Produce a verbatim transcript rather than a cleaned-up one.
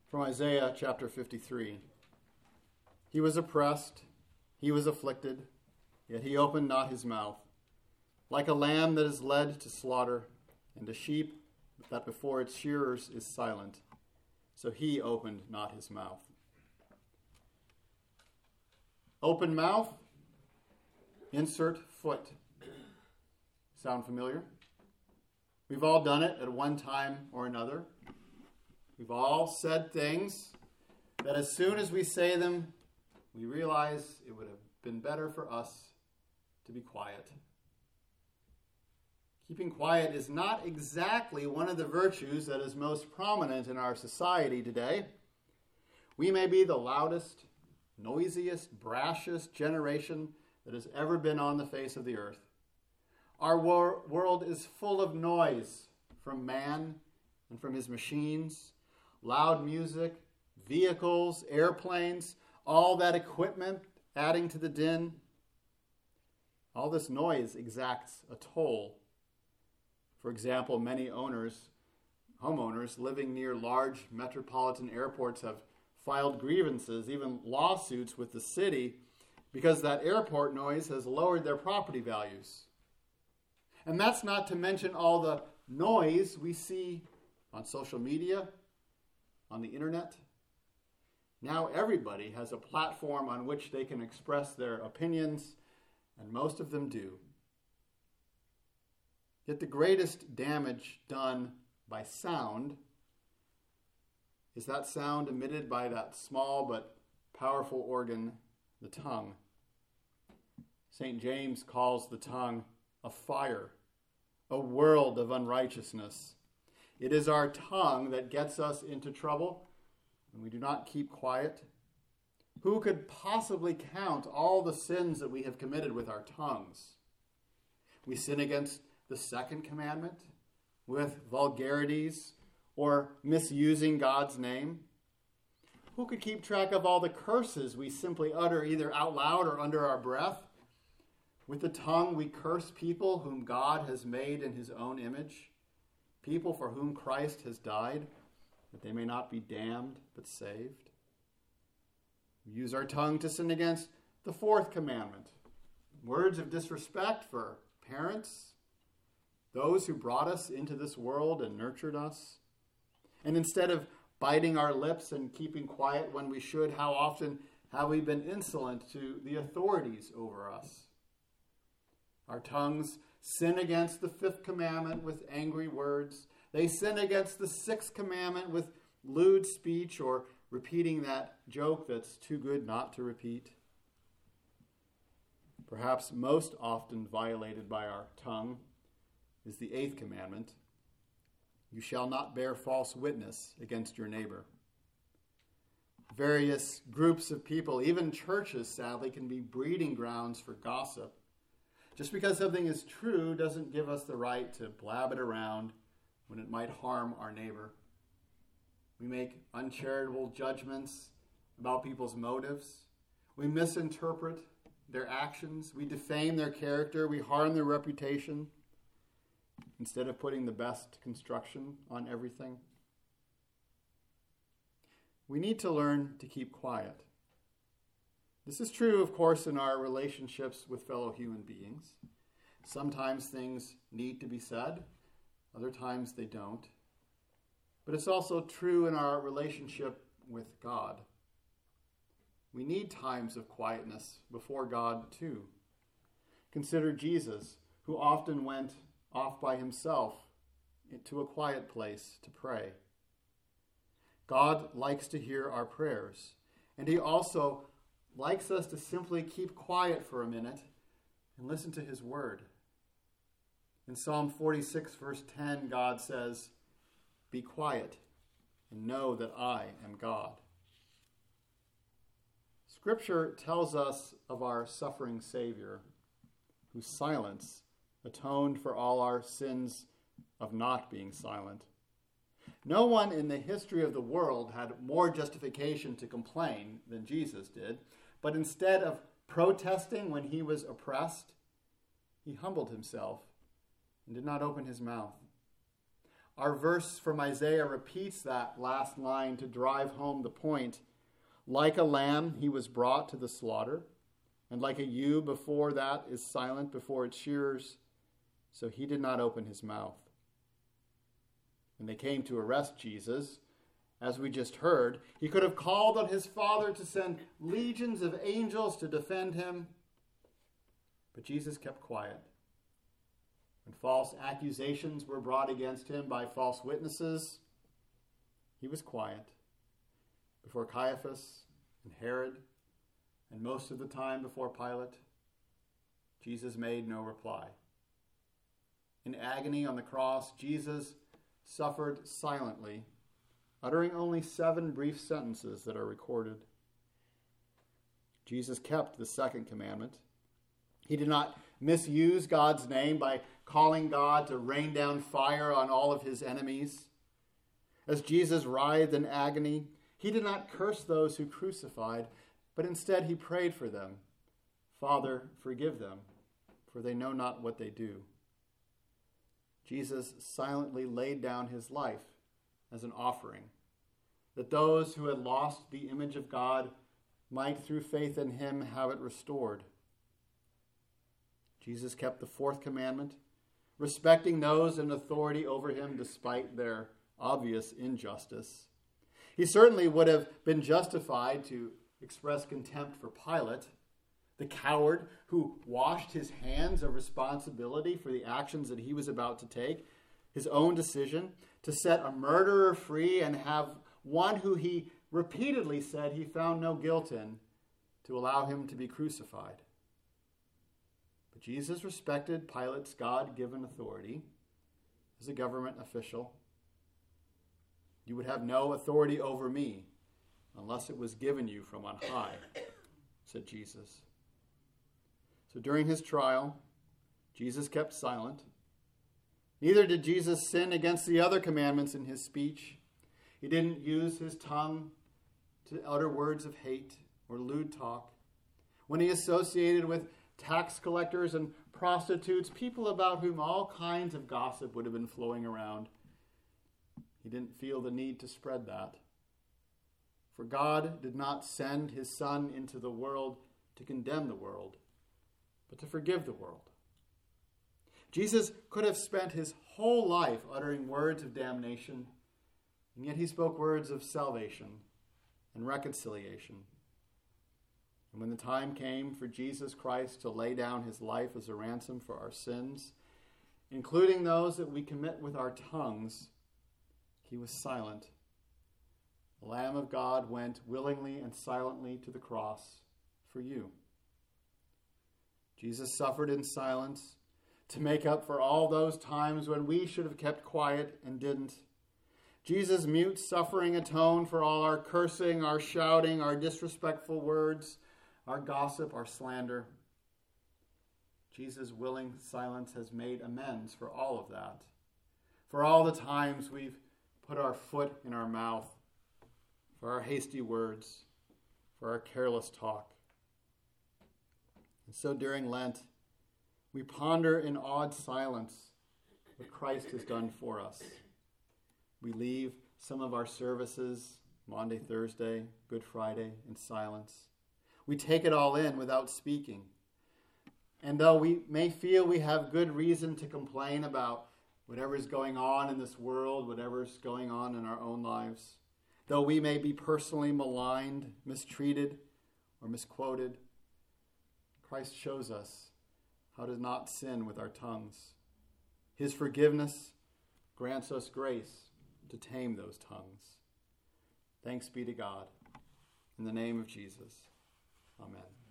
From Isaiah chapter fifty-three. He was oppressed, he was afflicted, yet he opened not his mouth. Like a lamb that is led to slaughter, and a sheep that before its shearers is silent, so he opened not his mouth. Open mouth, insert foot. Sound familiar? We've all done it at one time or another. We've all said things that as soon as we say them, we realize it would have been better for us to be quiet. Keeping quiet is not exactly one of the virtues that is most prominent in our society today. We may be the loudest, noisiest, brashest generation that has ever been on the face of the earth. Our wor- world is full of noise from man and from his machines, loud music, vehicles, airplanes, all that equipment adding to the din. All this noise exacts a toll. For example, many owners, homeowners living near large metropolitan airports have filed grievances, even lawsuits with the city, because that airport noise has lowered their property values. And that's not to mention all the noise we see on social media, on the internet. Now everybody has a platform on which they can express their opinions, and most of them do. Yet the greatest damage done by sound is that sound emitted by that small but powerful organ, the tongue. Saint James calls the tongue a fire, a world of unrighteousness. It is our tongue that gets us into trouble when we do not keep quiet. Who could possibly count all the sins that we have committed with our tongues? We sin against the second commandment with vulgarities or misusing God's name. Who could keep track of all the curses we simply utter either out loud or under our breath? With the tongue we curse people whom God has made in his own image, people for whom Christ has died, that they may not be damned but saved. We use our tongue to sin against the fourth commandment, words of disrespect for parents, those who brought us into this world and nurtured us. And instead of biting our lips and keeping quiet when we should, how often have we been insolent to the authorities over us? Our tongues sin against the fifth commandment with angry words. They sin against the sixth commandment with lewd speech or repeating that joke that's too good not to repeat. Perhaps most often violated by our tongue is the eighth commandment. You shall not bear false witness against your neighbor. Various groups of people, even churches, sadly, can be breeding grounds for gossip. Just because something is true doesn't give us the right to blab it around when it might harm our neighbor. We make uncharitable judgments about people's motives. We misinterpret their actions. We defame their character. We harm their reputation instead of putting the best construction on everything. We need to learn to keep quiet. This is true, of course, in our relationships with fellow human beings. Sometimes things need to be said, other times they don't. But it's also true in our relationship with God. We need times of quietness before God, too. Consider Jesus, who often went off by himself into a quiet place to pray. God likes to hear our prayers, and he also likes us to simply keep quiet for a minute and listen to his word. In Psalm forty-six, verse ten, God says, "Be quiet and know that I am God." Scripture tells us of our suffering Savior, whose silence atoned for all our sins of not being silent. No one in the history of the world had more justification to complain than Jesus did, but instead of protesting when he was oppressed, he humbled himself and did not open his mouth. Our verse from Isaiah repeats that last line to drive home the point. Like a lamb, he was brought to the slaughter, and like a ewe before that is silent before its shearers, so he did not open his mouth. When they came to arrest Jesus, as we just heard, he could have called on his Father to send legions of angels to defend him, but Jesus kept quiet. When false accusations were brought against him by false witnesses, he was quiet. Before Caiaphas and Herod, and most of the time before Pilate, Jesus made no reply. In agony on the cross, Jesus suffered silently, uttering only seven brief sentences that are recorded. Jesus kept the second commandment. He did not misuse God's name by calling God to rain down fire on all of his enemies. As Jesus writhed in agony, he did not curse those who crucified, but instead he prayed for them. Father, forgive them, for they know not what they do. Jesus silently laid down his life as an offering, that those who had lost the image of God might, through faith in him, have it restored. Jesus kept the fourth commandment, respecting those in authority over him despite their obvious injustice. He certainly would have been justified to express contempt for Pilate, the coward who washed his hands of responsibility for the actions that he was about to take, his own decision to set a murderer free and have one who he repeatedly said he found no guilt in to allow him to be crucified. But Jesus respected Pilate's God-given authority as a government official. You would have no authority over me unless it was given you from on high, said Jesus. So during his trial, Jesus kept silent. Neither did Jesus sin against the other commandments in his speech. He didn't use his tongue to utter words of hate or lewd talk. When he associated with tax collectors and prostitutes, people about whom all kinds of gossip would have been flowing around, he didn't feel the need to spread that. For God did not send his Son into the world to condemn the world, but to forgive the world. Jesus could have spent his whole life uttering words of damnation, and yet he spoke words of salvation and reconciliation. And when the time came for Jesus Christ to lay down his life as a ransom for our sins, including those that we commit with our tongues, he was silent. The Lamb of God went willingly and silently to the cross for you. Jesus suffered in silence to make up for all those times when we should have kept quiet and didn't. Jesus' mute suffering atoned for all our cursing, our shouting, our disrespectful words, our gossip, our slander. Jesus' willing silence has made amends for all of that, for all the times we've put our foot in our mouth, for our hasty words, for our careless talk. And so during Lent, we ponder in awed silence what Christ has done for us. We leave some of our services, Maundy, Thursday, Good Friday, in silence. We take it all in without speaking. And though we may feel we have good reason to complain about whatever's going on in this world, whatever's going on in our own lives, though we may be personally maligned, mistreated, or misquoted, Christ shows us how to not sin with our tongues. His forgiveness grants us grace to tame those tongues. Thanks be to God. In the name of Jesus, amen.